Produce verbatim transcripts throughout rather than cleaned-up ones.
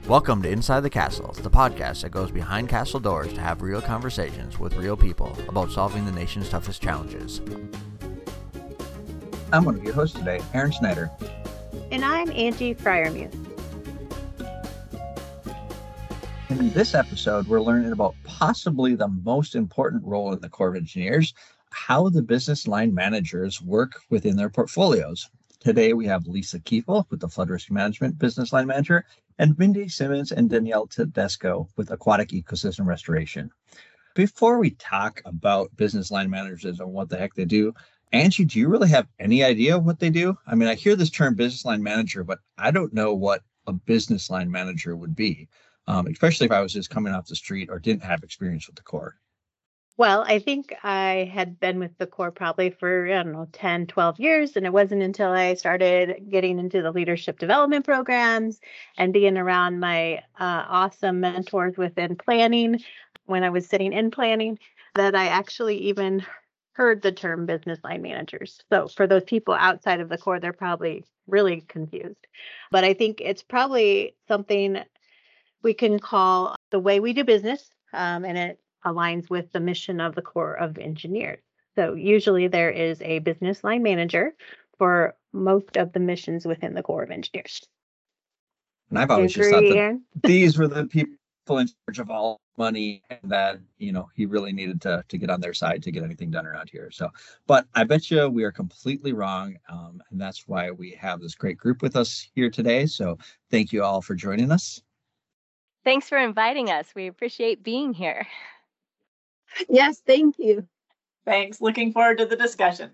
Welcome to Inside the Castle, the podcast that goes behind castle doors to have real conversations with real people about solving the nation's toughest challenges. I'm one of your hosts today, Aaron Schneider. And I'm Angie Freiermuth. In this episode, we're learning about possibly the most important role in the Corps of Engineers, how the business line managers work within their portfolios. Today, we have Lisa Kiefel with the Flood Risk Management Business Line Manager, and Mindy Simmons and Danielle Tedesco with Aquatic Ecosystem Restoration. Before we talk about business line managers and what the heck they do, Angie, do you really have any idea what they do? I mean, I hear this term business line manager, but I don't know what a business line manager would be, um, especially if I was just coming off the street or didn't have experience with the Corps. Well, I think I had been with the Corps probably for, I don't know, ten, twelve years. And it wasn't until I started getting into the leadership development programs and being around my uh, awesome mentors within planning, when I was sitting in planning, that I actually even heard the term business line managers. So for those people outside of the Corps, they're probably really confused. But I think it's probably something we can call the way we do business, um, and it aligns with the mission of the Corps of Engineers. So usually there is a business line manager for most of the missions within the Corps of Engineers. And I've always just thought that these were the people in charge of all money, and that, you know, he really needed to, to get on their side to get anything done around here. So, but I bet you we are completely wrong. Um, and that's why we have this great group with us here today. So thank you all for joining us. Thanks for inviting us. We appreciate being here. Yes, thank you. Thanks. Looking forward to the discussion.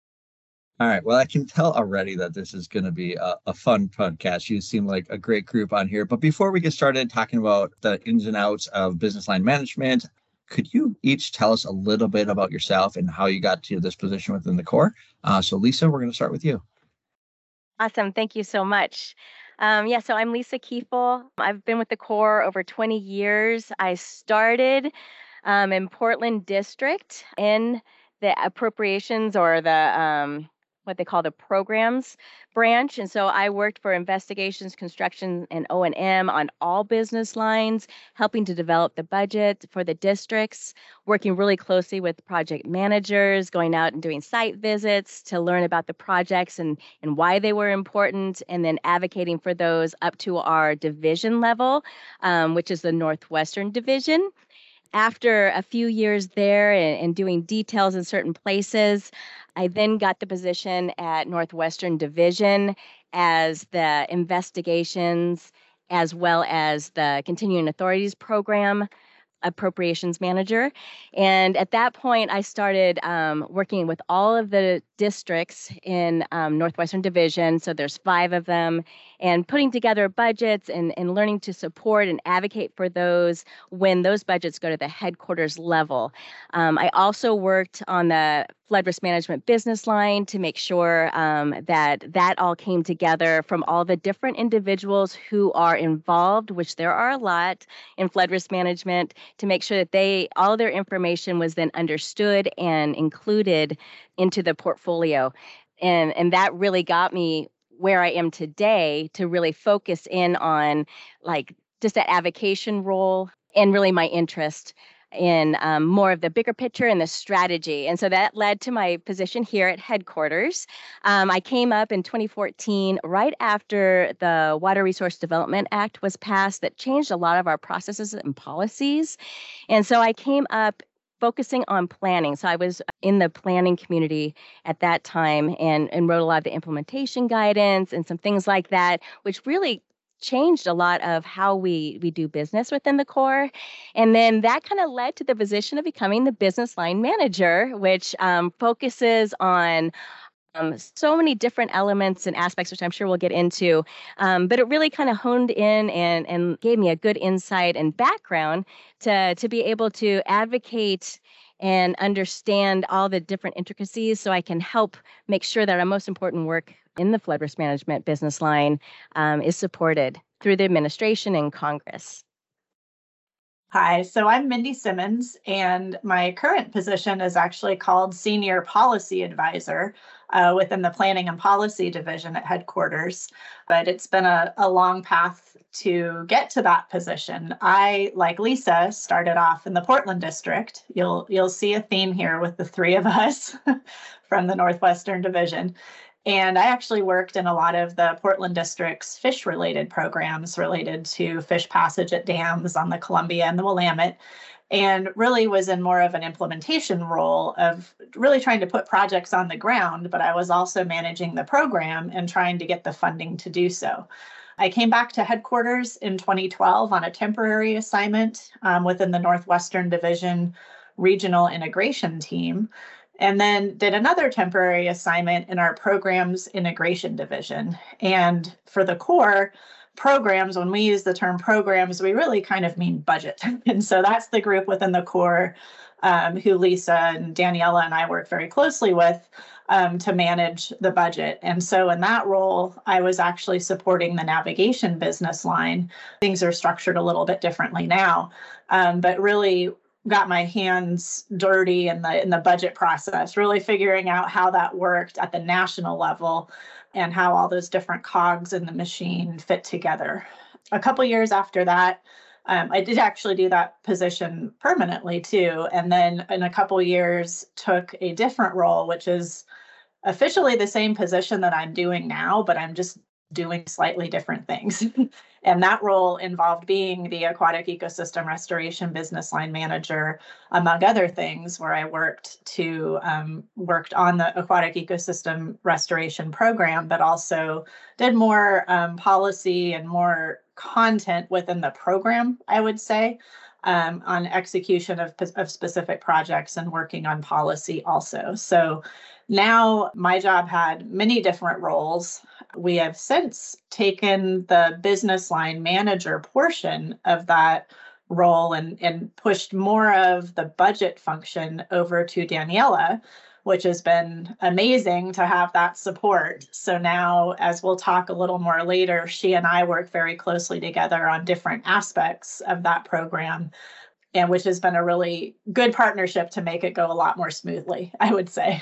All right. Well, I can tell already that this is going to be a, a fun podcast. You seem like a great group on here. But before we get started talking about the ins and outs of business line management, could you each tell us a little bit about yourself and how you got to this position within the Corps? Uh, so, Lisa, we're going to start with you. Awesome. Thank you so much. Um, yeah, so I'm Lisa Kiefel. I've been with the Corps over twenty years. I started um, in Portland District in the appropriations or the um, what they call the programs branch. And so I worked for investigations, construction, and O and M on all business lines, helping to develop the budget for the districts, working really closely with project managers, going out and doing site visits to learn about the projects and, and why they were important, and then advocating for those up to our division level, um, which is the Northwestern Division. After a few years there and, and doing details in certain places, I then got the position at Northwestern Division as the investigations as well as the continuing authorities program appropriations manager. And at that point, I started um, working with all of the districts in um, Northwestern Division. So there's five of them, and putting together budgets and, and learning to support and advocate for those when those budgets go to the headquarters level. Um, I also worked on the flood risk management business line to make sure um, that that all came together from all the different individuals who are involved, which there are a lot in flood risk management, to make sure that they all their information was then understood and included into the portfolio. And, and that really got me where I am today to really focus in on like just that advocation role and really my interest in um, more of the bigger picture and the strategy. And so that led to my position here at headquarters. Um, I came up in twenty fourteen, right after the Water Resource Development Act was passed that changed a lot of our processes and policies. And so I came up focusing on planning. So I was in the planning community at that time and, and wrote a lot of the implementation guidance and some things like that, which really changed a lot of how we we do business within the Corps. And then that kind of led to the position of becoming the business line manager, which um, focuses on um, so many different elements and aspects, which I'm sure we'll get into. Um, but it really kind of honed in and, and gave me a good insight and background to, to be able to advocate and understand all the different intricacies so I can help make sure that our most important work in the flood risk management business line um, is supported through the administration and Congress. Hi, so I'm Mindy Simmons, and my current position is actually called Senior Policy Advisor uh, within the Planning and Policy Division at headquarters. But it's been a, a long path to get to that position. I, like Lisa, started off in the Portland district. You'll you'll see a theme here with the three of us from the Northwestern Division. And I actually worked in a lot of the Portland District's fish-related programs related to fish passage at dams on the Columbia and the Willamette, and really was in more of an implementation role of really trying to put projects on the ground, but I was also managing the program and trying to get the funding to do so. I came back to headquarters in twenty twelve on a temporary assignment um, within the Northwestern Division Regional Integration Team, and then did another temporary assignment in our programs integration division. And for the core programs, when we use the term programs, we really kind of mean budget. And so that's the group within the core um, who Lisa and Daniela and I work very closely with um, to manage the budget. And so in that role, I was actually supporting the navigation business line. Things are structured a little bit differently now, um, but really got my hands dirty in the in the budget process, really figuring out how that worked at the national level and how all those different cogs in the machine fit together. A couple years after that, um, I did actually do that position permanently too, and then in a couple years took a different role, which is officially the same position that I'm doing now, but I'm just doing slightly different things. And that role involved being the aquatic ecosystem restoration business line manager, among other things, where I worked to um, worked on the aquatic ecosystem restoration program, but also did more um, policy and more content within the program, I would say, um, on execution of, of specific projects and working on policy also. So now my job had many different roles. We have since taken the business line manager portion of that role and, and pushed more of the budget function over to Daniela, which has been amazing to have that support. So now, as we'll talk a little more later, she and I work very closely together on different aspects of that program, and which has been a really good partnership to make it go a lot more smoothly, I would say.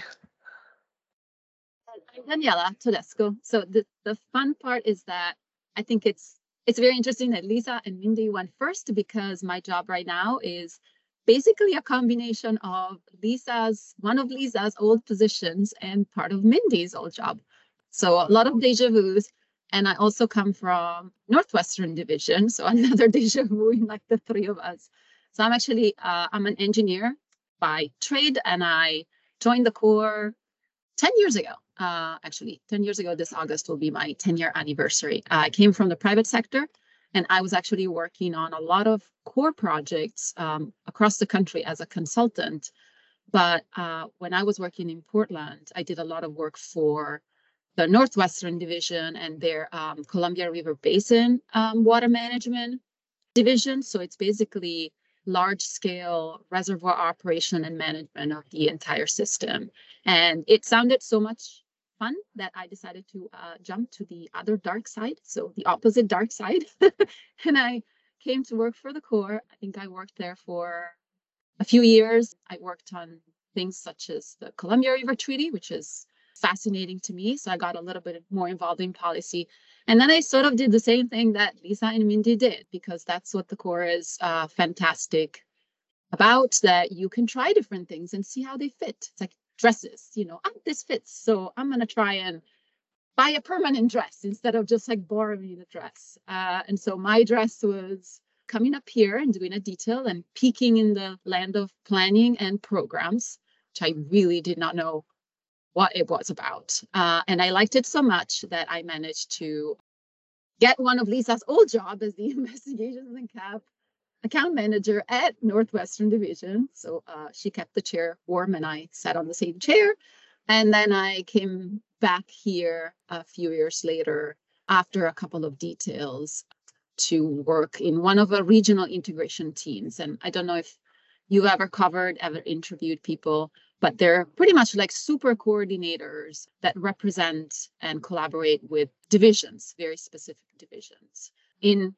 I'm Daniela Tedesco. So the, the fun part is that I think it's it's very interesting that Lisa and Mindy went first, because my job right now is basically a combination of Lisa's, one of Lisa's old positions and part of Mindy's old job. So a lot of deja vus. And I also come from Northwestern Division, so another deja vu in like the three of us. So I'm actually, uh, I'm an engineer by trade, and I joined the Corps ten years ago. Uh, actually, ten years ago, this August will be my ten year anniversary. I came from the private sector, and I was actually working on a lot of core projects um, across the country as a consultant. But uh, when I was working in Portland, I did a lot of work for the Northwestern Division and their um, Columbia River Basin um, water management division. So it's basically large scale reservoir operation and management of the entire system. And it sounded so much fun that I decided to uh, jump to the other dark side, so the opposite dark side. And I came to work for the Corps. I think I worked there for a few years. I worked on things such as the Columbia River Treaty, which is fascinating to me. So I got a little bit more involved in policy. And then I sort of did the same thing that Lisa and Mindy did, because that's what the Corps is uh, fantastic about, that you can try different things and see how they fit. It's like dresses, you know, oh, this fits. So I'm going to try and buy a permanent dress instead of just like borrowing a dress. Uh, and so my dress was coming up here and doing a detail and peeking in the land of planning and programs, which I really did not know what it was about. Uh, and I liked it so much that I managed to get one of Lisa's old job as the investigations and cap account manager at Northwestern Division. So uh, she kept the chair warm and I sat on the same chair. And then I came back here a few years later after a couple of details to work in one of the regional integration teams. And I don't know if you ever covered, ever interviewed people, but they're pretty much like super coordinators that represent and collaborate with divisions, very specific divisions. In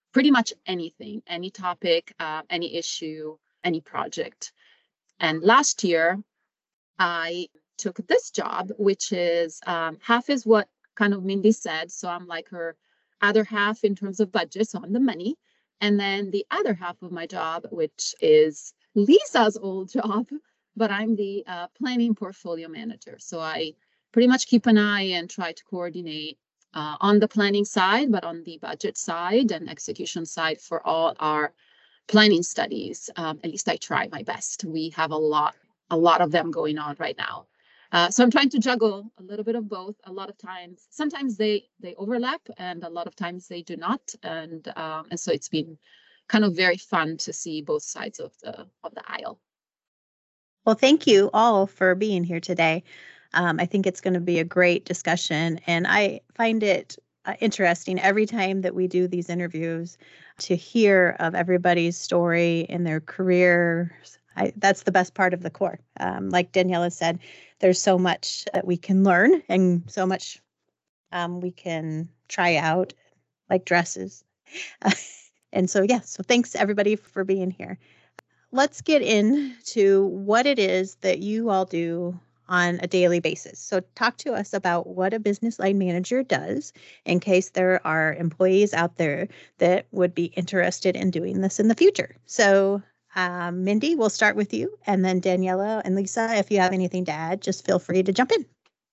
pretty much anything, any topic, uh, any issue, any project. And last year, I took this job, which is um, half is what kind of Mindy said. So I'm like her other half in terms of budget, so I'm the money. And then the other half of my job, which is Lisa's old job, but I'm the uh, planning portfolio manager. So I pretty much keep an eye and try to coordinate uh, on the planning side, but on the budget side and execution side for all our planning studies. Um, at least I try my best. We have a lot, a lot of them going on right now. Uh, so I'm trying to juggle a little bit of both. A lot of times, sometimes they they overlap, and a lot of times they do not. And um, and so it's been kind of very fun to see both sides of the of the aisle. Well, thank you all for being here today. Um, I think it's going to be a great discussion, and I find it uh, interesting every time that we do these interviews to hear of everybody's story in their careers. I, that's the best part of the core. Um, like Daniela said, there's so much that we can learn and so much um, we can try out, like dresses. Uh, and so, yeah, so thanks everybody for being here. Let's get into what it is that you all do on a daily basis. So talk to us about what a business line manager does in case there are employees out there that would be interested in doing this in the future. So um, Mindy, we'll start with you, and then Daniela and Lisa, if you have anything to add, just feel free to jump in.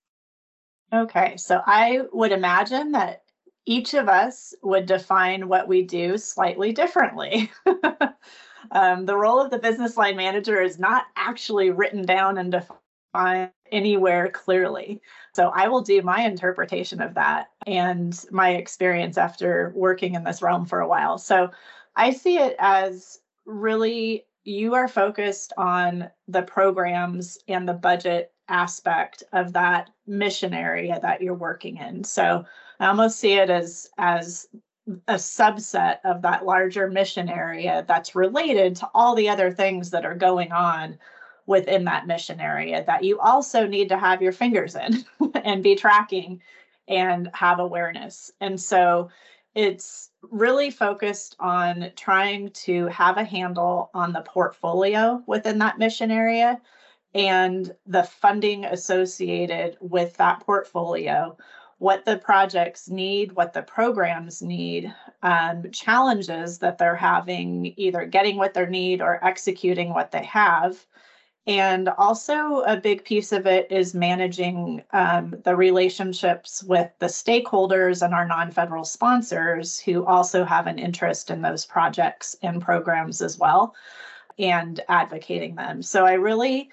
Okay, so I would imagine that each of us would define what we do slightly differently. um, the role of the business line manager is not actually written down and defined anywhere clearly. So I will do my interpretation of that and my experience after working in this realm for a while. So I see it as really you are focused on the programs and the budget aspect of that mission area that you're working in. So I almost see it as as a subset of that larger mission area that's related to all the other things that are going on within that mission area that you also need to have your fingers in and be tracking and have awareness. And so it's really focused on trying to have a handle on the portfolio within that mission area and the funding associated with that portfolio, what the projects need, what the programs need, um, challenges that they're having, either getting what they need or executing what they have. And also a big piece of it is managing um, the relationships with the stakeholders and our non-federal sponsors who also have an interest in those projects and programs as well, and advocating them. So I really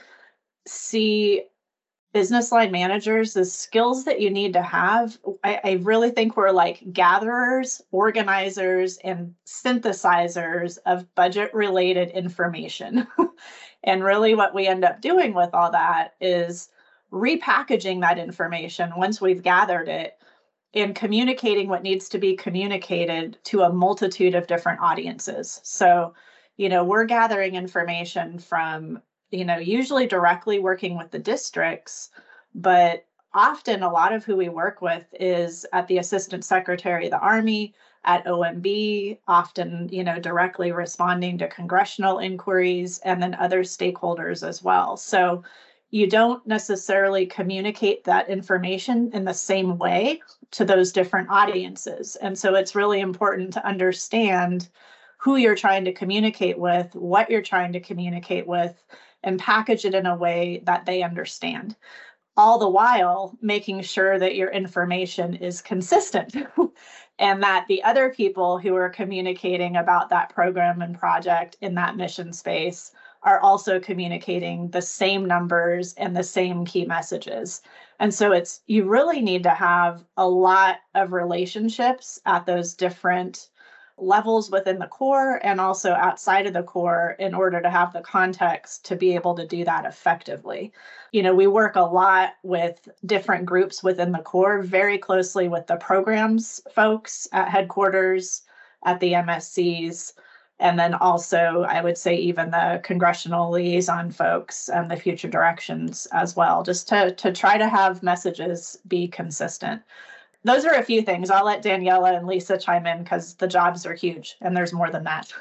see business line managers as skills that you need to have. I, I really think we're like gatherers, organizers, and synthesizers of budget-related information. And really what we end up doing with all that is repackaging that information once we've gathered it and communicating what needs to be communicated to a multitude of different audiences. So, you know, we're gathering information from, you know, usually directly working with the districts, but often a lot of who we work with is at the Assistant Secretary of the Army, at O M B, often, you know, directly responding to congressional inquiries, and then other stakeholders as well. So you don't necessarily communicate that information in the same way to those different audiences. And so it's really important to understand who you're trying to communicate with, what you're trying to communicate with, and package it in a way that they understand. All the while making sure that your information is consistent and that the other people who are communicating about that program and project in that mission space are also communicating the same numbers and the same key messages. And so it's, you really need to have a lot of relationships at those different levels within the core and also outside of the core in order to have the context to be able to do that effectively. You know, we work a lot with different groups within the core, very closely with the programs folks at headquarters, at the M S Cs, and then also, I would say, even the congressional liaison folks and the future directions as well, just to, to try to have messages be consistent. those are a few things. I'll let Daniela and Lisa chime in because the jobs are huge and there's more than that.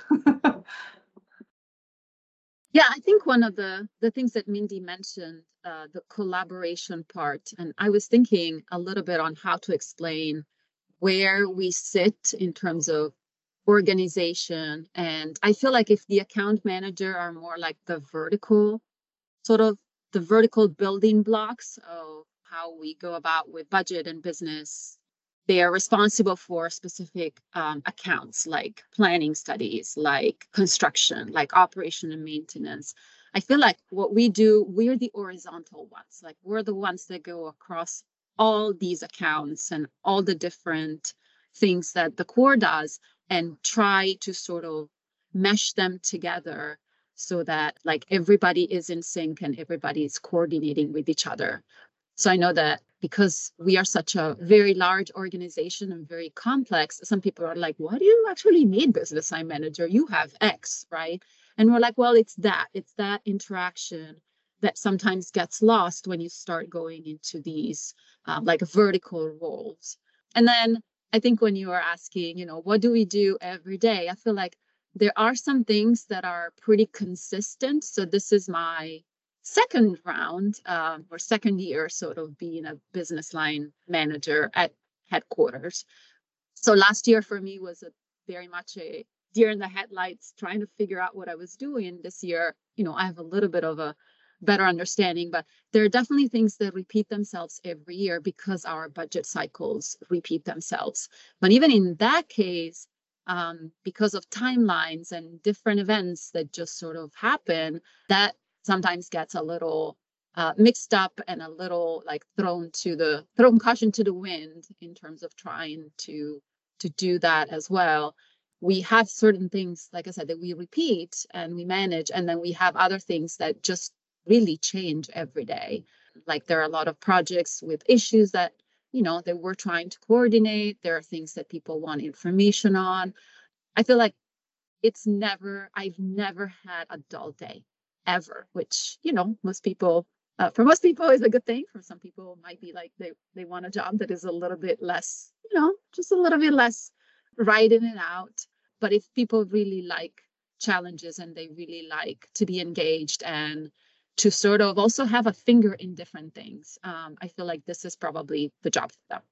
Yeah, I think one of the the things that Mindy mentioned, uh, the collaboration part, and I was thinking a little bit on how to explain where we sit in terms of organization. And I feel like if the account manager are more like the vertical, sort of the vertical building blocks of how we go about with budget and business, they are responsible for specific um, accounts like planning studies, like construction, like operation and maintenance. I feel like what we do, we're the horizontal ones. Like we're the ones that go across all these accounts and all the different things that the core does and try to sort of mesh them together so that like everybody is in sync and everybody is coordinating with each other. So I know that because we are such a very large organization and very complex, some people are like, why do you actually need business line manager? You have X, right? And we're like, well, it's that, it's that interaction that sometimes gets lost when you start going into these um, like vertical roles. And then I think when you are asking, you know, what do we do every day? I feel like there are some things that are pretty consistent. So this is my second round um, or second year sort of being a business line manager at headquarters. So last year for me was a very much a deer in the headlights trying to figure out what I was doing. This year, you know, I have a little bit of a better understanding, but there are definitely things that repeat themselves every year because our budget cycles repeat themselves. But even in that case, um, because of timelines and different events that just sort of happen, that sometimes gets a little uh, mixed up and a little like thrown to the thrown caution to the wind in terms of trying to to do that as well. We have certain things, like I said, that we repeat and we manage, and then we have other things that just really change every day. Like there are a lot of projects with issues that, you know, that we're trying to coordinate. There are things that people want information on. I feel like it's never, I've never had a dull day ever, which, you know, most people, uh, for most people is a good thing. For some people it might be like they, they want a job that is a little bit less, you know, just a little bit less riding it out. But if people really like challenges and they really like to be engaged and to sort of also have a finger in different things, um, I feel like this is probably the job for them.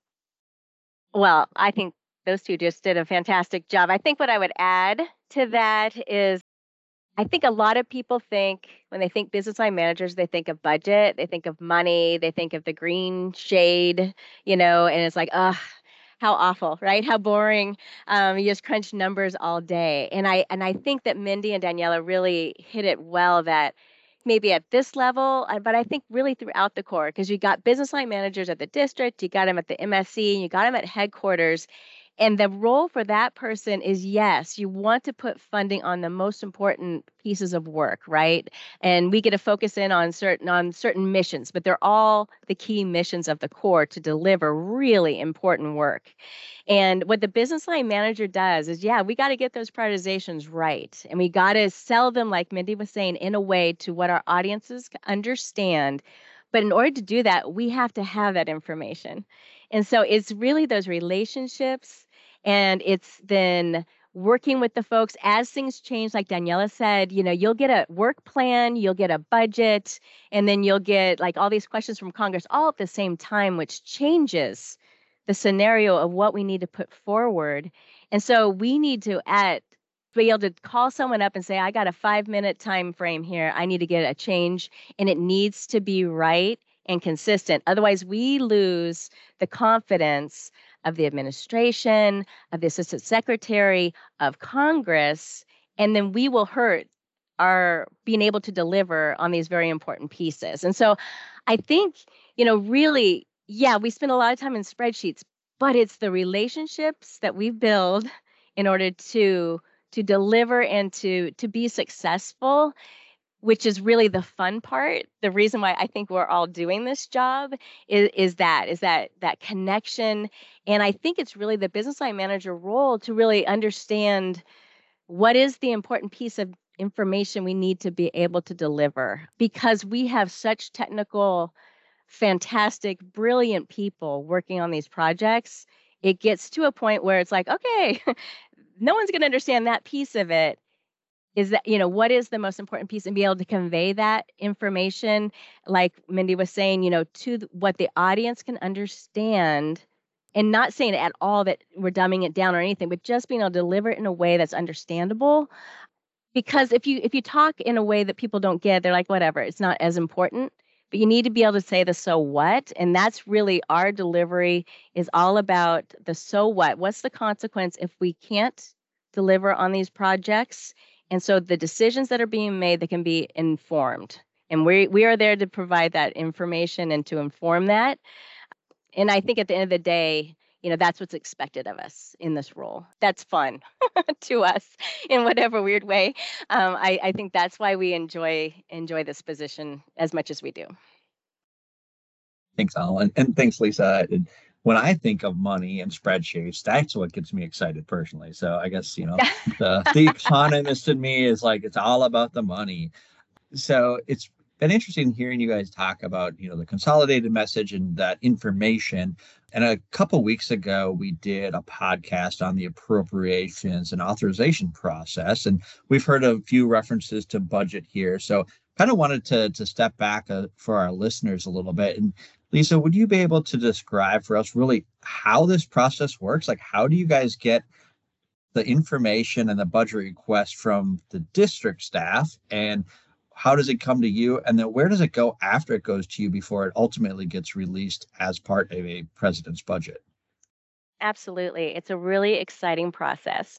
Well, I think those two just did a fantastic job. I think what I would add to that is I think a lot of people think when they think business line managers, they think of budget, they think of money, they think of the green shade, you know, and it's like, ugh, how awful, right? How boring. Um, you just crunch numbers all day. And I and I think that Mindy and Daniela really hit it well that maybe at this level, uh, but I think really throughout the core, because you got business line managers at the district, you got them at the M S C, and you got them at headquarters. And the role for that person is, yes, you want to put funding on the most important pieces of work, right? And we get to focus in on certain on certain missions, but they're all the key missions of the core to deliver really important work. And what the business line manager does is, yeah, we got to get those prioritizations right. And we got to sell them, like Mindy was saying, in a way to what our audiences understand. But in order to do that, we have to have that information. And so it's really those relationships, and it's then working with the folks as things change. Like Daniela said, you know, you'll get a work plan, you'll get a budget, and then you'll get like all these questions from Congress all at the same time, which changes the scenario of what we need to put forward. And so we need to at be able to call someone up and say, I got a five minute time frame here. I need to get a change, and it needs to be right and consistent. Otherwise, we lose the confidence of the administration, of the assistant secretary, of Congress, and then we will hurt our being able to deliver on these very important pieces. And so I think, you know, really, yeah, we spend a lot of time in spreadsheets, but it's the relationships that we build in order to to deliver and to to be successful, which is really the fun part. The reason why I think we're all doing this job is, is that, is that that connection. And I think it's really the business line manager role to really understand what is the important piece of information we need to be able to deliver, because we have such technical fantastic, brilliant people working on these projects, it gets to a point where it's like, okay, no one's going to understand that piece of it. Is that, you know, what is the most important piece, and be able to convey that information, like Mindy was saying, you know, to th- what the audience can understand, and not saying at all that we're dumbing it down or anything, but just being able to deliver it in a way that's understandable. Because if you if you talk in a way that people don't get, they're like, whatever, it's not as important. But you need to be able to say the so what, and that's really our delivery is all about the so what. What's the consequence if we can't deliver on these projects? And so the decisions that are being made, they can be informed. And we we are there to provide that information and to inform that. And I think at the end of the day, you know, that's what's expected of us in this role. That's fun to us in whatever weird way. Um, I, I think that's why we enjoy enjoy this position as much as we do. Thanks, Al. And, and thanks, Lisa. And when I think of money and spreadsheets, that's what gets me excited personally. So I guess, you know, the, the economist in me is like, it's all about the money. So it's been interesting hearing you guys talk about, you know, the consolidated message and that information. And a couple weeks ago, we did a podcast on the appropriations and authorization process. And we've heard a few references to budget here. So kind of wanted to, to step back uh, for our listeners a little bit. And Lisa, would you be able to describe for us really how this process works? Like, how do you guys get the information and the budget request from the district staff, and how does it come to you? And then where does it go after it goes to you before it ultimately gets released as part of a president's budget? Absolutely. It's a really exciting process.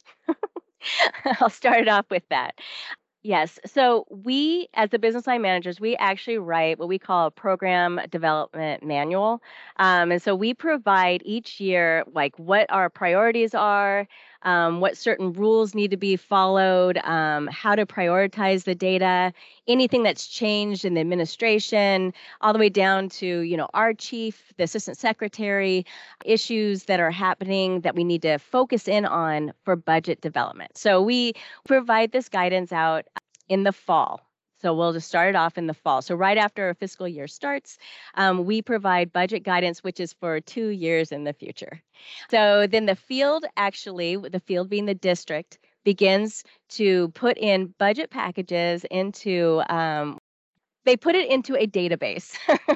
I'll start it off with that. Yes. So we, as the business line managers, we actually write what we call a program development manual. Um, and so we provide each year, like what our priorities are, um, what certain rules need to be followed, um, how to prioritize the data, anything that's changed in the administration, all the way down to, you know, our chief, the assistant secretary, issues that are happening that we need to focus in on for budget development. So we provide this guidance out in the fall. So we'll just start it off in the fall. So right after our fiscal year starts, um, we provide budget guidance, which is for two years in the future. So then the field, actually, the field being the district, begins to put in budget packages into, um, they put it into a database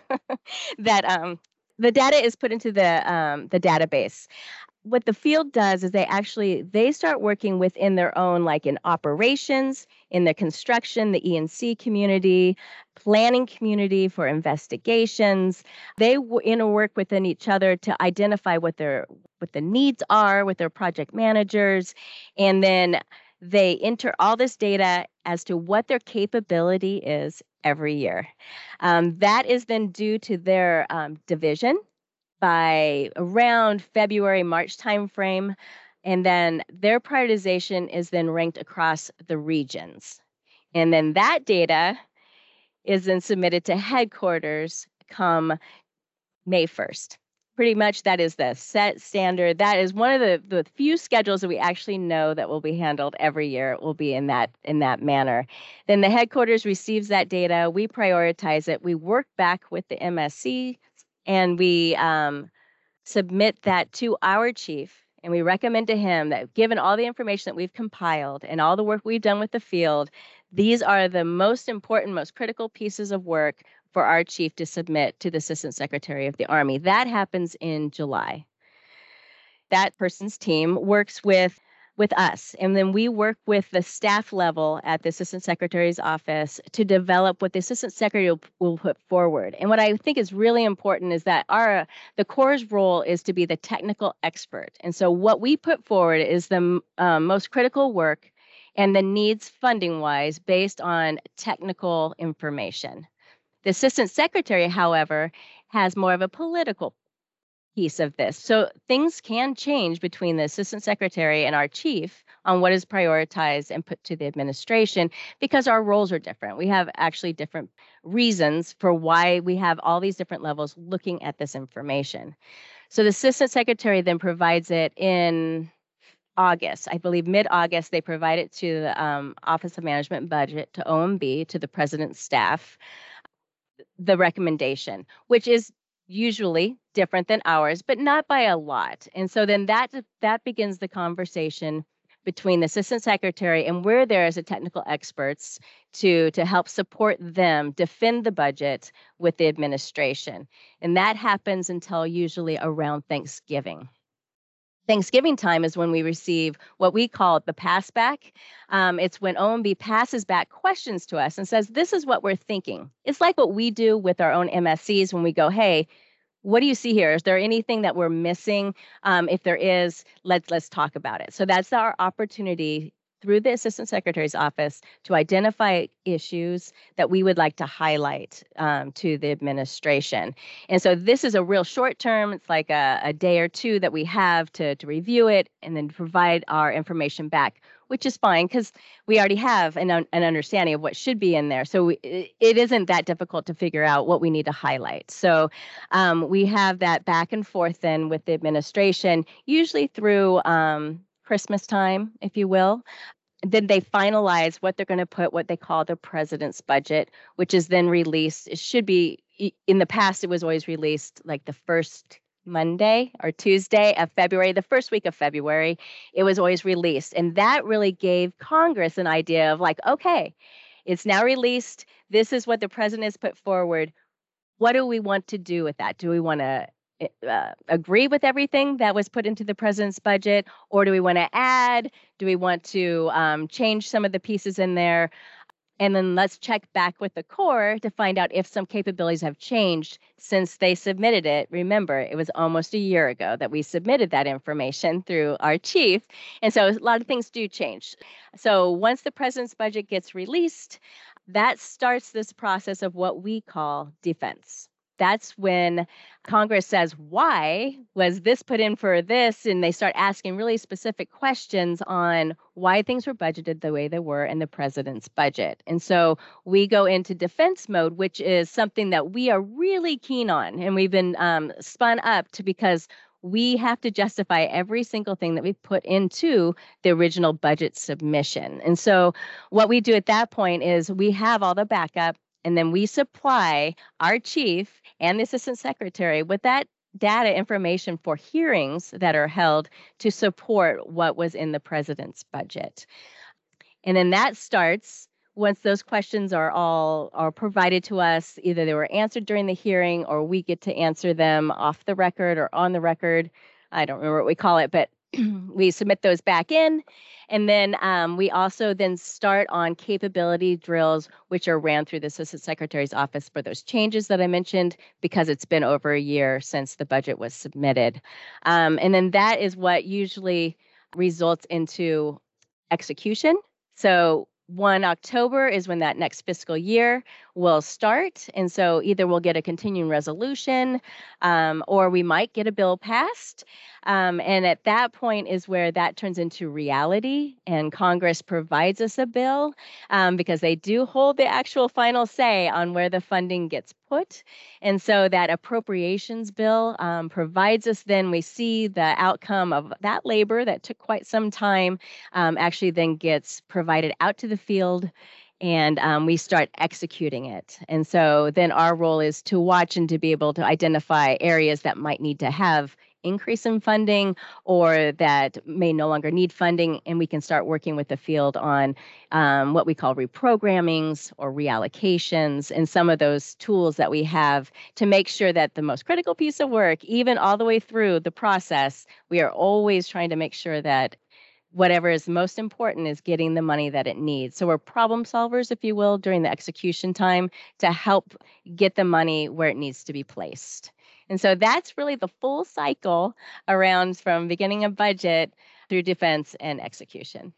that um, the data is put into the um, the database. What the field does is they actually they start working within their own, like in operations, in the construction, the E and C community, planning community for investigations. They w- in a work within each other to identify what their what the needs are with their project managers, and then they enter all this data as to what their capability is every year. Um, that is then due to their um, division by around February, March timeframe. And then their prioritization is then ranked across the regions. And then that data is then submitted to headquarters come May first. Pretty much that is the set standard. That is one of the, the few schedules that we actually know that will be handled every year. It will be in that in that manner. Then the headquarters receives that data. We prioritize it. We work back with the M S C, and we um, submit that to our chief. And we recommend to him that, given all the information that we've compiled and all the work we've done with the field, these are the most important, most critical pieces of work for our chief to submit to the Assistant Secretary of the Army. That happens in July. That person's team works with with us, and then we work with the staff level at the Assistant Secretary's office to develop what the Assistant Secretary will, will put forward. And what I think is really important is that our the Corps' role is to be the technical expert. And so what we put forward is the um, most critical work and the needs funding-wise based on technical information. The Assistant Secretary, however, has more of a political piece of this. So things can change between the Assistant Secretary and our chief on what is prioritized and put to the administration, because our roles are different. We have actually different reasons for why we have all these different levels looking at this information. So the Assistant Secretary then provides it in August. I believe mid-August, they provide it to the um, Office of Management and Budget, to O M B, to the President's staff. the recommendation, which is usually different than ours, but not by a lot. And so then that that begins the conversation between the assistant secretary, and we're there as a technical experts to to help support them defend the budget with the administration. And that happens until usually around Thanksgiving. Thanksgiving time is when we receive what we call the pass back. Um, it's when O M B passes back questions to us and says, this is what we're thinking. It's like what we do with our own M S Cs when we go, hey, what do you see here? Is there anything that we're missing? Um, if there is, let's let's talk about it. So that's our opportunity through the Assistant Secretary's office to identify issues that we would like to highlight um, to the administration. And so this is a real short term. It's like a, a day or two that we have to, to review it and then provide our information back, which is fine because we already have an, an understanding of what should be in there. So we, it isn't that difficult to figure out what we need to highlight. So um, we have that back and forth then with the administration, usually through um, Christmas time, if you will. Then they finalize what they're going to put what they call the president's budget, which is then released. It should be, in the past, it was always released like the first Monday or Tuesday of February, the first week of February, it was always released. And that really gave Congress an idea of like, okay, it's now released. This is what the president has put forward. What do we want to do with that? Do we want to uh, agree with everything that was put into the president's budget? Or do we want to add? Do we want to um, change some of the pieces in there? And then let's check back with the Corps to find out if some capabilities have changed since they submitted it. Remember, it was almost a year ago that we submitted that information through our chief. And so a lot of things do change. So once the president's budget gets released, that starts this process of what we call defense. That's when Congress says, why was this put in for this? And they start asking really specific questions on why things were budgeted the way they were in the president's budget. And so we go into defense mode, which is something that we are really keen on. And we've been um, spun up to because we have to justify every single thing that we put into the original budget submission. And so what we do at that point is we have all the backup. And then we supply our chief and the assistant secretary with that data information for hearings that are held to support what was in the president's budget. And then that starts once those questions are all are provided to us, either they were answered during the hearing or we get to answer them off the record or on the record. I don't remember what we call it, but we submit those back in. And then um, we also then start on capability drills, which are ran through the Assistant Secretary's office for those changes that I mentioned, because it's been over a year since the budget was submitted. Um, and then that is what usually results into execution. So first October is when that next fiscal year will start. And so either we'll get a continuing resolution um, or we might get a bill passed. Um, and at that point is where that turns into reality and Congress provides us a bill um, because they do hold the actual final say on where the funding gets put. And so that appropriations bill um, provides us then, we see the outcome of that labor that took quite some time um, actually then gets provided out to the field and um, we start executing it. And so then our role is to watch and to be able to identify areas that might need to have increase in funding or that may no longer need funding, and we can start working with the field on um, what we call reprogrammings or reallocations and some of those tools that we have to make sure that the most critical piece of work, even all the way through the process, we are always trying to make sure that whatever is most important is getting the money that it needs. So we're problem solvers, if you will, during the execution time to help get the money where it needs to be placed. And so that's really the full cycle around from beginning of budget through defense and execution.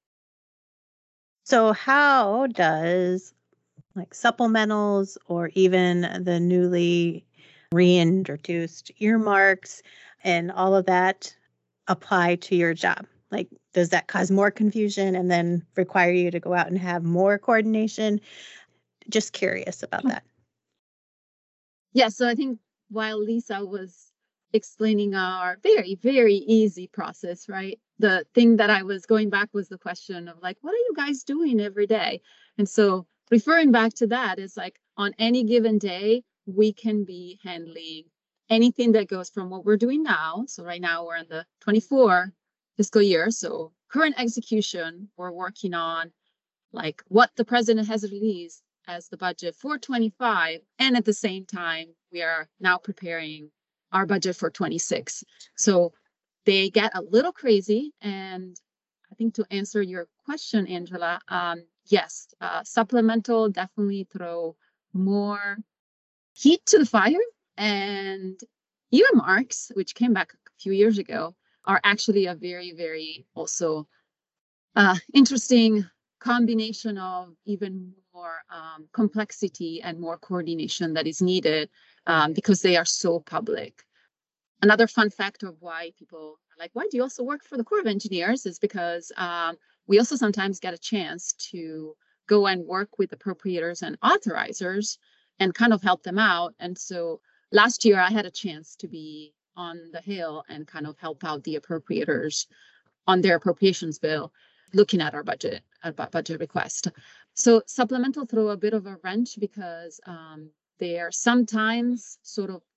So how does like supplementals or even the newly reintroduced earmarks and all of that apply to your job? Like, does that cause more confusion and then require you to go out and have more coordination? Just curious about that. Yeah, so I think while Lisa was explaining our very, very easy process, right? The thing that I was going back was the question of like, what are you guys doing every day? And so referring back to that is like, on any given day, we can be handling anything that goes from what we're doing now. So right now we're in the twenty-four fiscal year. So current execution, we're working on like what the president has released as the budget for twenty-five. And at the same time, we are now preparing our budget for twenty-six. So they get a little crazy. And I think to answer your question, Angela, um, yes, uh, supplemental definitely throw more heat to the fire. And earmarks, which came back a few years ago, are actually a very, very also uh, interesting combination of even more um, complexity and more coordination that is needed um, because they are so public. Another fun fact of why people are like, why do you also work for the Corps of Engineers is because um, we also sometimes get a chance to go and work with appropriators and authorizers and kind of help them out. And so last year I had a chance to be on the Hill and kind of help out the appropriators on their appropriations bill, looking at our budget, our budget request. So supplemental throw a bit of a wrench because um, they are sometimes sort of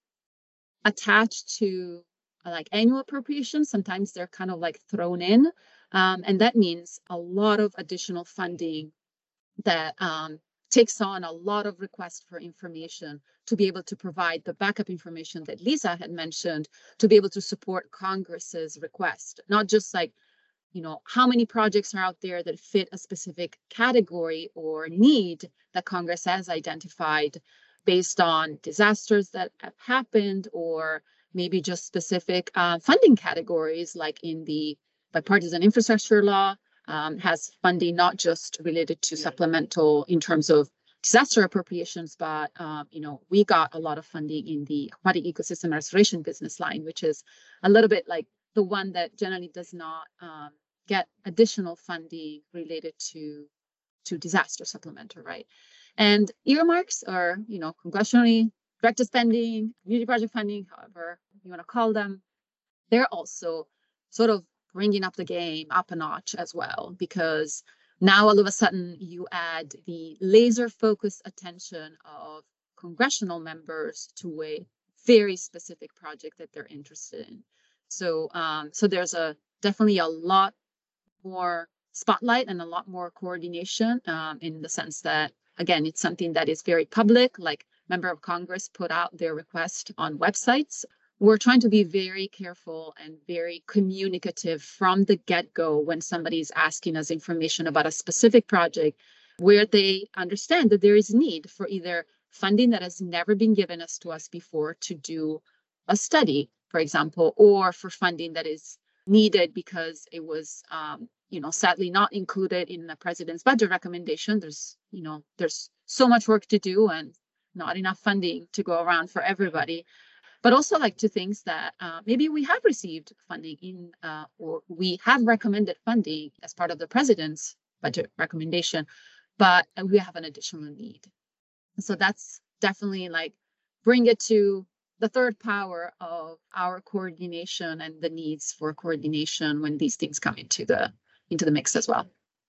attached to uh, like annual appropriations. Sometimes they're kind of like thrown in. Um, and that means a lot of additional funding that um, takes on a lot of requests for information to be able to provide the backup information that Lisa had mentioned to be able to support Congress's request, not just like, you know, how many projects are out there that fit a specific category or need that Congress has identified based on disasters that have happened, or maybe just specific uh, funding categories, like in the bipartisan infrastructure law um, has funding not just related to supplemental in terms of disaster appropriations, but um, you know, we got a lot of funding in the aquatic ecosystem restoration business line, which is a little bit like the one that generally does not um, get additional funding related to to disaster supplemental, right? And earmarks are, you know, congressionally directed spending, community project funding, however you want to call them. They're also sort of bringing up the game up a notch as well, because now all of a sudden you add the laser focused attention of congressional members to a very specific project that they're interested in. So, um, so there's a definitely a lot more spotlight and a lot more coordination um, in the sense that, again, it's something that is very public, like member of Congress put out their request on websites. We're trying to be very careful and very communicative from the get-go when somebody's asking us information about a specific project where they understand that there is need for either funding that has never been given us to us before to do a study, for example, or for funding that is needed because it was, um, you know, sadly not included in the president's budget recommendation. There's, you know, there's so much work to do and not enough funding to go around for everybody. But also like to things that uh, maybe we have received funding in, uh, or we have recommended funding as part of the president's budget recommendation, but we have an additional need. So that's definitely like bring it to the third power of our coordination and the needs for coordination when these things come into the into the mix as well.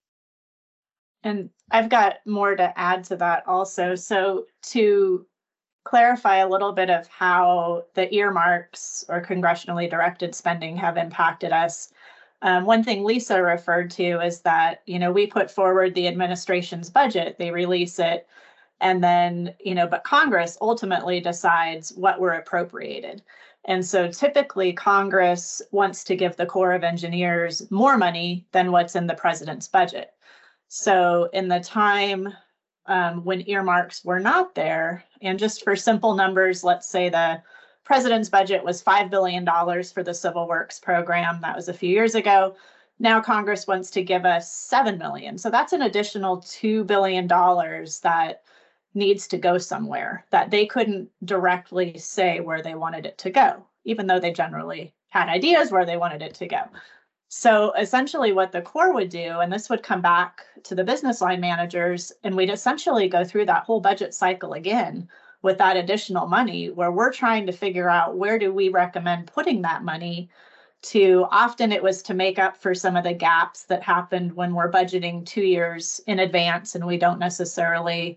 And I've got more to add to that also. So to clarify a little bit of how the earmarks or congressionally directed spending have impacted us. Um, one thing Lisa referred to is that, you know, we put forward the administration's budget, they release it, and then, you know, but Congress ultimately decides what we're appropriated. And so typically Congress wants to give the Corps of Engineers more money than what's in the president's budget. So in the time Um, when earmarks were not there. And just for simple numbers, let's say the president's budget was five billion dollars for the Civil Works program. That was a few years ago. Now Congress wants to give us seven million dollars. So that's an additional two billion dollars that needs to go somewhere that they couldn't directly say where they wanted it to go, even though they generally had ideas where they wanted it to go. So essentially what the Corps would do, and this would come back to the business line managers, and we'd essentially go through that whole budget cycle again with that additional money where we're trying to figure out where do we recommend putting that money to. Often it was to make up for some of the gaps that happened when we're budgeting two years in advance and we don't necessarily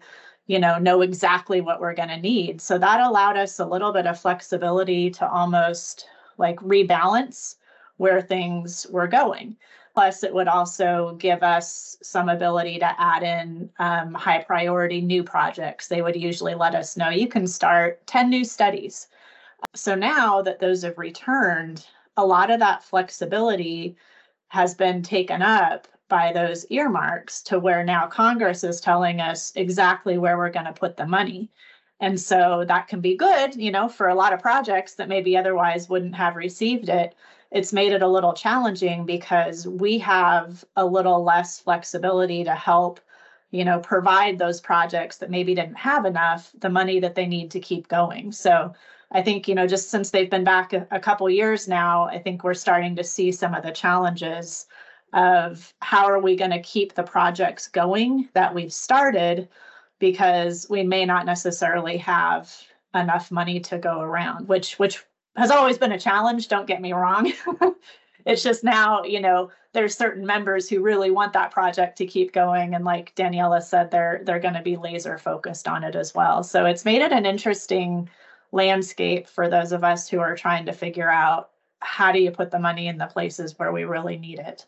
you know, know exactly what we're going to need. So that allowed us a little bit of flexibility to almost like rebalance where things were going. Plus, it would also give us some ability to add in um, high priority new projects. They would usually let us know you can start ten new studies. So now that those have returned, a lot of that flexibility has been taken up by those earmarks to where now Congress is telling us exactly where we're going to put the money. And so that can be good, you know, for a lot of projects that maybe otherwise wouldn't have received it. It's made it a little challenging because we have a little less flexibility to help, you know, provide those projects that maybe didn't have enough, the money that they need to keep going. So I think, you know, just since they've been back a, a couple years now, I think we're starting to see some of the challenges of how are we going to keep the projects going that we've started, because we may not necessarily have enough money to go around, which which has always been a challenge, don't get me wrong. It's just now, you know, there's certain members who really want that project to keep going. And like Daniela said, they're they're going to be laser focused on it as well. So it's made it an interesting landscape for those of us who are trying to figure out how do you put the money in the places where we really need it.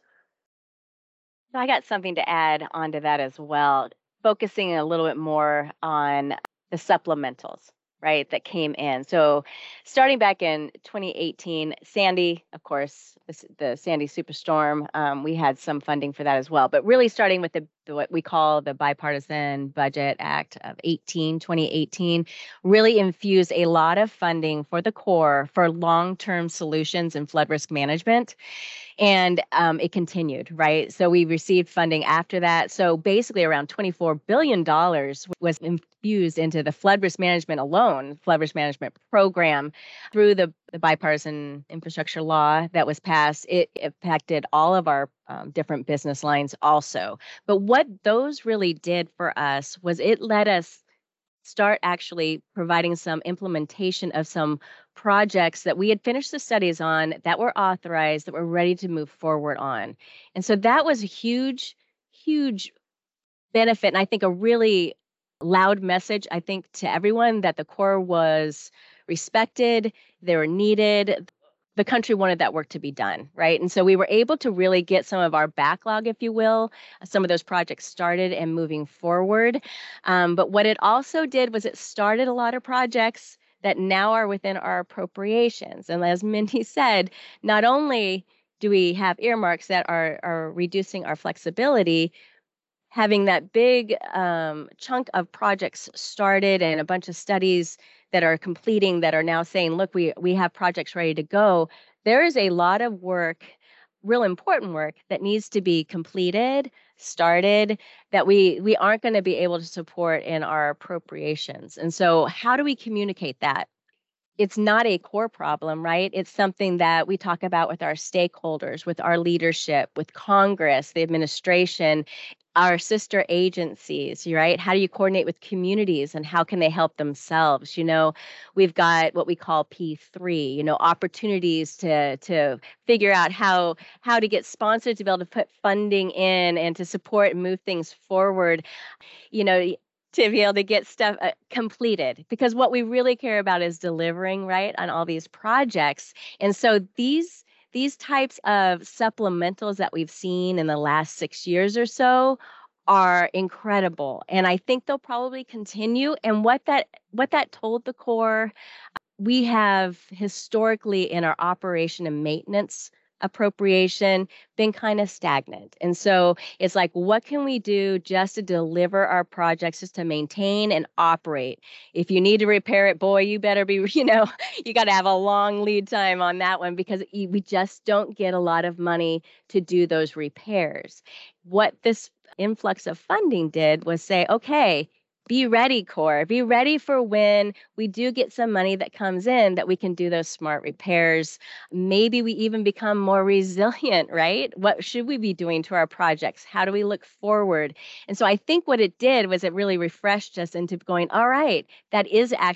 I got something to add onto that as well, focusing a little bit more on the supplementals, right, that came in. So starting back in twenty eighteen, Sandy, of course, the, the Sandy Superstorm, um, we had some funding for that as well. But really starting with the, the what we call the Bipartisan Budget Act of eighteen, twenty eighteen, really infused a lot of funding for the Corps for long-term solutions in flood risk management. And um, it continued, right? So we received funding after that. So basically around twenty-four billion dollars was infused into the flood risk management alone, flood risk management program through the, the bipartisan infrastructure law that was passed. It impacted all of our um, different business lines also. But what those really did for us was it let us start actually providing some implementation of some projects that we had finished the studies on that were authorized, that were ready to move forward on. And so that was a huge, huge benefit. And I think a really loud message, I think, to everyone that the Corps was respected, they were needed. The country wanted that work to be done, right? And so we were able to really get some of our backlog, if you will, some of those projects started and moving forward. Um, but what it also did was it started a lot of projects that now are within our appropriations. And as Mindy said, not only do we have earmarks that are, are reducing our flexibility, having that big um, chunk of projects started and a bunch of studies that are completing that are now saying, look, we we have projects ready to go. There is a lot of work, real important work that needs to be completed, started, that we we aren't going to be able to support in our appropriations. And so how do we communicate that? It's not a Corps problem, right? It's something that we talk about with our stakeholders, with our leadership, with Congress, the administration, our sister agencies, right? How do you coordinate with communities and how can they help themselves? You know, we've got what we call P three, you know, opportunities to to figure out how how to get sponsors to be able to put funding in and to support and move things forward. You know, to be able to get stuff uh, completed, because what we really care about is delivering, right, on all these projects. And so these these types of supplementals that we've seen in the last six years or so are incredible, and I think they'll probably continue. And what that what that told the Corps, we have historically in our operation and maintenance appropriation been kind of stagnant. And so it's like, what can we do just to deliver our projects, just to maintain and operate? If you need to repair it, boy, you better be, you know, you got to have a long lead time on that one, because we just don't get a lot of money to do those repairs. What this influx of funding did was say, okay, be ready, Corps. Be ready for when we do get some money that comes in, that we can do those smart repairs. Maybe we even become more resilient, right? What should we be doing to our projects? How do we look forward? And so I think what it did was it really refreshed us into going, all right, that is actually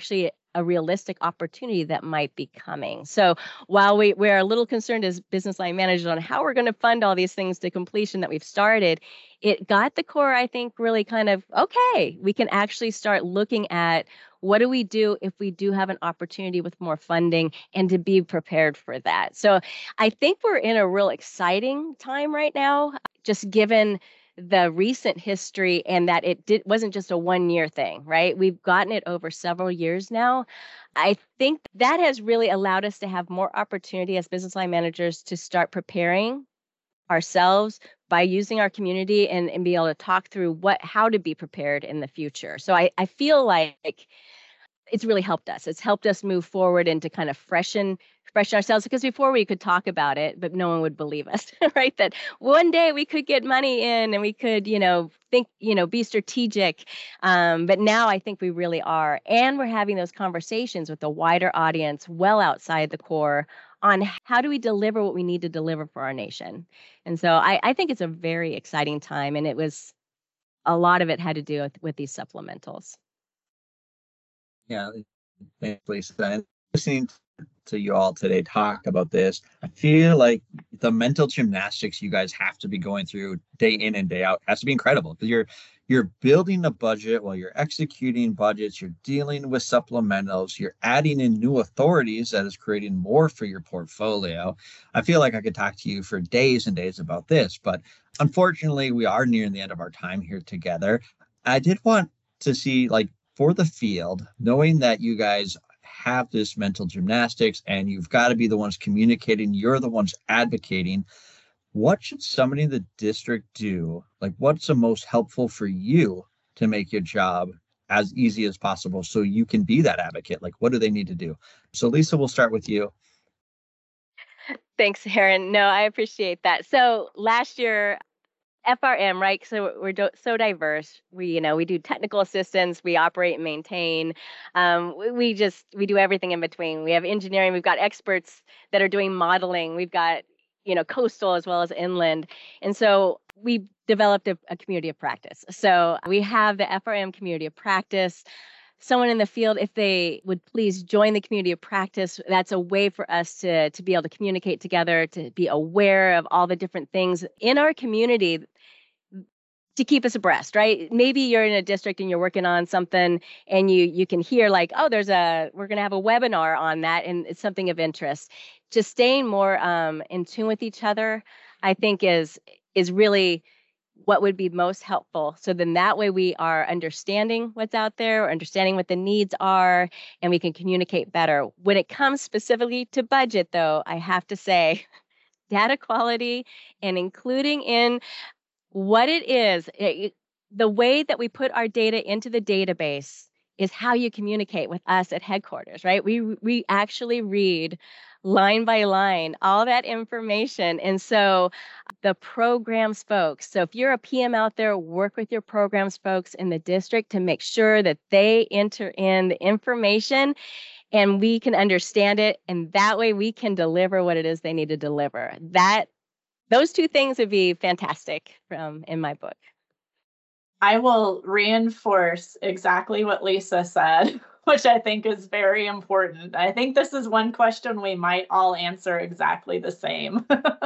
a realistic opportunity that might be coming. So while we, we're a little concerned as business line managers on how we're going to fund all these things to completion that we've started, it got the Corps, I think, really kind of, okay, we can actually start looking at what do we do if we do have an opportunity with more funding and to be prepared for that. So I think we're in a real exciting time right now, just given the recent history and that it did, wasn't just a one year thing, right? We've gotten it over several years now. I think that has really allowed us to have more opportunity as business line managers to start preparing ourselves by using our community and, and be able to talk through what how to be prepared in the future. So I, I feel like it's really helped us. It's helped us move forward and to kind of freshen freshen ourselves, because before we could talk about it, but no one would believe us, right? That one day we could get money in and we could, you know, think, you know, be strategic. Um, but now I think we really are. And we're having those conversations with a wider audience well outside the Corps on how do we deliver what we need to deliver for our nation. And so I, I think it's a very exciting time. And it was, a lot of it had to do with, with these supplementals. Yeah, thanks, Lisa. And listening to you all today talk about this, I feel like the mental gymnastics you guys have to be going through day in and day out has to be incredible, because you're you're building a budget while you're executing budgets, you're dealing with supplementals, you're adding in new authorities that is creating more for your portfolio. I feel like I could talk to you for days and days about this, but unfortunately, we are nearing the end of our time here together. I did want to see, like, for the field, knowing that you guys have this mental gymnastics and you've got to be the ones communicating, you're the ones advocating, what should somebody in the district do? Like, what's the most helpful for you to make your job as easy as possible so you can be that advocate? Like, what do they need to do? So Lisa, we'll start with you. Thanks, Aaron. No, I appreciate that. So last year, F R M, right? So we're do- so diverse. We, you know, we do technical assistance, we operate and maintain. Um, we, we just, we do everything in between. We have engineering, we've got experts that are doing modeling. We've got, you know, coastal as well as inland. And so we developed a, a community of practice. So we have the F R M community of practice. Someone in the field, if they would please join the community of practice, that's a way for us to, to be able to communicate together, to be aware of all the different things in our community to keep us abreast, right? Maybe you're in a district and you're working on something and you you can hear like, oh, there's a, we're going to have a webinar on that and it's something of interest. Just staying more um, in tune with each other, I think is is really what would be most helpful. So then that way we are understanding what's out there, or understanding what the needs are, and we can communicate better. When it comes specifically to budget, though, I have to say data quality and including in what it is, it, the way that we put our data into the database is how you communicate with us at headquarters, right? We we actually read line by line all that information. And so the programs folks, so if you're a P M out there, work with your programs folks in the district to make sure that they enter in the information and we can understand it. And that way we can deliver what it is they need to deliver. That Those two things would be fantastic from in my book. I will reinforce exactly what Lisa said, which I think is very important. I think this is one question we might all answer exactly the same.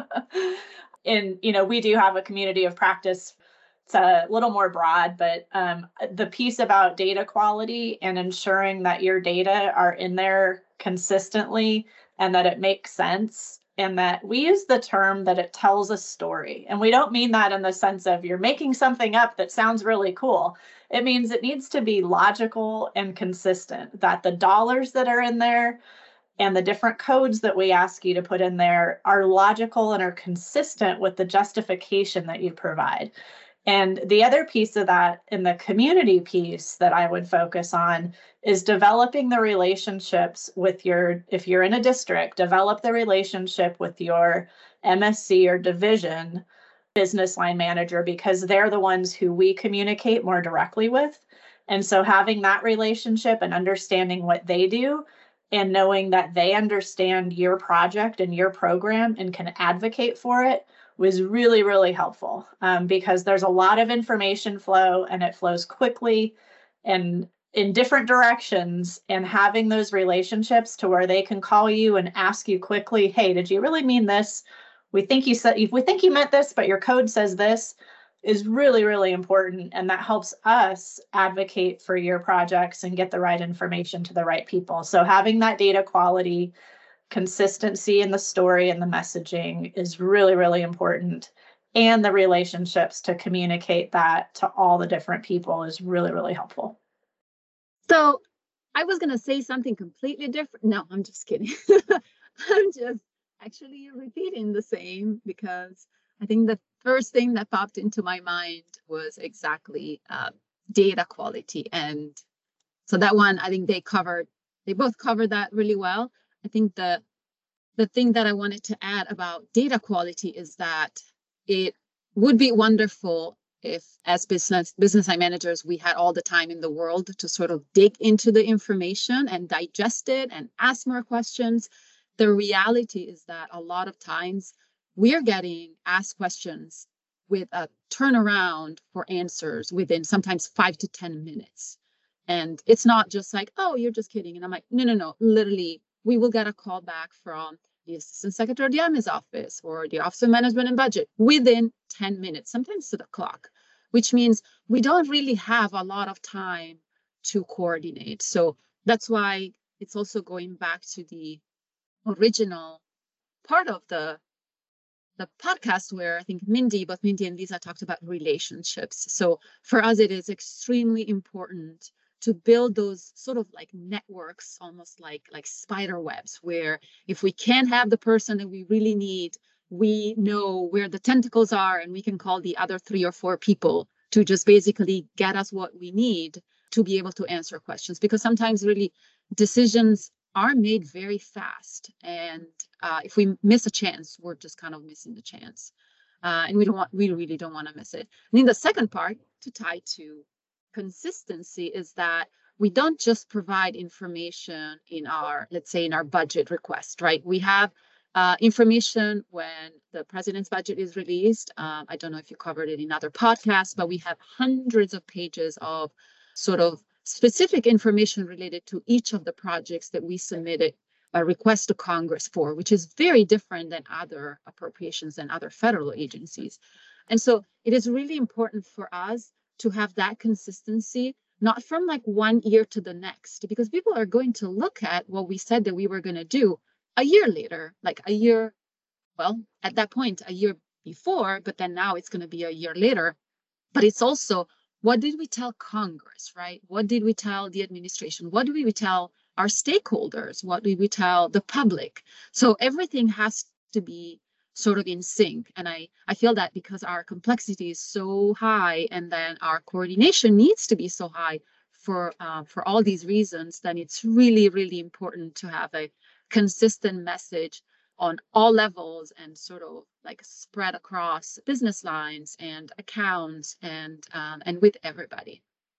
And, you know, we do have a community of practice. It's a little more broad, but um, the piece about data quality and ensuring that your data are in there consistently and that it makes sense. And that we use the term that it tells a story. And we don't mean that in the sense of you're making something up that sounds really cool. It means it needs to be logical and consistent, that the dollars that are in there and the different codes that we ask you to put in there are logical and are consistent with the justification that you provide. And the other piece of that in the community piece that I would focus on is developing the relationships with your, if you're in a district, develop the relationship with your M S C or division business line manager, because they're the ones who we communicate more directly with. And so having that relationship and understanding what they do and knowing that they understand your project and your program and can advocate for it was really, really helpful um, because there's a lot of information flow and it flows quickly. And in different directions, and having those relationships to where they can call you and ask you quickly, hey, did you really mean this? We think you said, we think you meant this, but your code says this, is really, really important. And that helps us advocate for your projects and get the right information to the right people. So having that data quality, consistency in the story and the messaging is really, really important. And the relationships to communicate that to all the different people is really, really helpful. So I was going to say something completely different. No, I'm just kidding. I'm just actually repeating the same, because I think the first thing that popped into my mind was exactly uh, data quality. And so that one, I think they covered, they both covered that really well. I think the the thing that I wanted to add about data quality is that it would be wonderful if, as business business line managers, we had all the time in the world to sort of dig into the information and digest it and ask more questions. The reality is that a lot of times we're getting asked questions with a turnaround for answers within sometimes five to ten minutes. And it's not just like, oh, you're just kidding. And I'm like, no, no, no, literally, we will get a call back from the Assistant Secretary of the Army's office or the Office of Management and Budget within ten minutes, sometimes to the clock, which means we don't really have a lot of time to coordinate. So that's why it's also going back to the original part of the the podcast where I think Mindy, both Mindy and Lisa talked about relationships. So for us, it is extremely important to build those sort of like networks, almost like like spider webs, where if we can't have the person that we really need, we know where the tentacles are, and we can call the other three or four people to just basically get us what we need to be able to answer questions. Because sometimes really decisions are made very fast, and uh, if we miss a chance, we're just kind of missing the chance, uh, and we don't want, we really don't want to miss it. And then the second part, to tie to consistency, is that we don't just provide information in our, let's say, in our budget request, right? We have uh, information when the president's budget is released. Um, I don't know if you covered it in other podcasts, but we have hundreds of pages of sort of specific information related to each of the projects that we submitted a request to Congress for, which is very different than other appropriations and other federal agencies. And so it is really important for us to have that consistency, not from like one year to the next, because people are going to look at what we said that we were going to do a year later, like a year, well, at that point, a year before, but then now it's going to be a year later. But it's also, what did we tell Congress, right? What did we tell the administration? What did we tell our stakeholders? What did we tell the public? So everything has to be sort of in sync. And I, I feel that because our complexity is so high, and then our coordination needs to be so high for, uh, for all these reasons, then it's really, really important to have a consistent message on all levels and sort of like spread across business lines and accounts and um, and with everybody.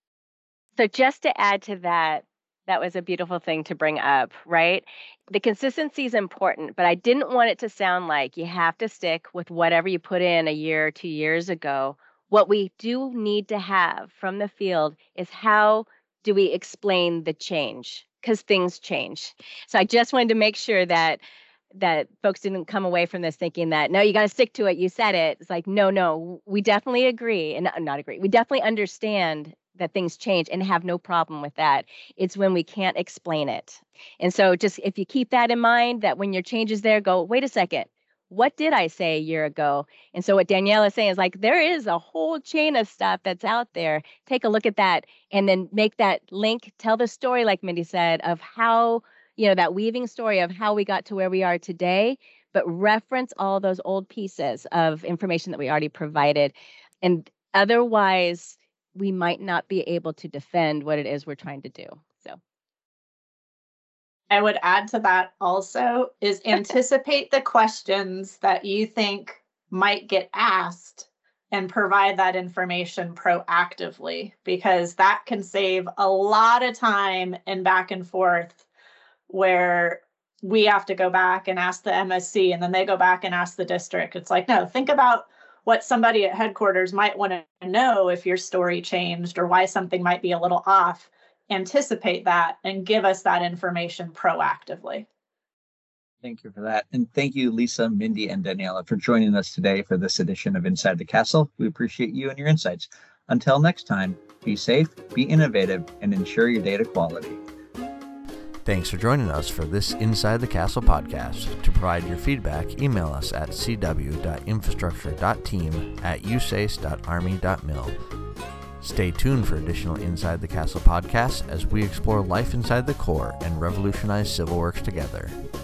So just to add to that, that was a beautiful thing to bring up, right? The consistency is important, but I didn't want it to sound like you have to stick with whatever you put in a year or two years ago. What we do need to have from the field is how do we explain the change? Because things change. So I just wanted to make sure that that folks didn't come away from this thinking that, no, you got to stick to it. You said it. It's like, no, no, we definitely agree and not agree. We definitely understand that things change and have no problem with that. It's when we can't explain it. And so just if you keep that in mind, that when your change is there, go, wait a second, what did I say a year ago? And so what Danielle is saying is like, there is a whole chain of stuff that's out there. Take a look at that and then make that link, tell the story, like Mindy said, of how, you know, that weaving story of how we got to where we are today, but reference all those old pieces of information that we already provided. And otherwise, we might not be able to defend what it is we're trying to do. So I would add to that also is anticipate the questions that you think might get asked and provide that information proactively, because that can save a lot of time and back and forth where we have to go back and ask the M S C and then they go back and ask the district. It's like, no, think about what somebody at headquarters might want to know if your story changed or why something might be a little off. anticipate that and give us that information proactively. Thank you for that. And thank you, Lisa, Mindy, and Daniela, for joining us today for this edition of Inside the Castle. We appreciate you and your insights. Until next time, be safe, be innovative, and ensure your data quality. Thanks for joining us for this Inside the Castle podcast. To provide your feedback, email us at c w dot infrastructure dot team at u s a c e dot army dot mil. Stay tuned for additional Inside the Castle podcasts as we explore life inside the Corps and revolutionize civil works together.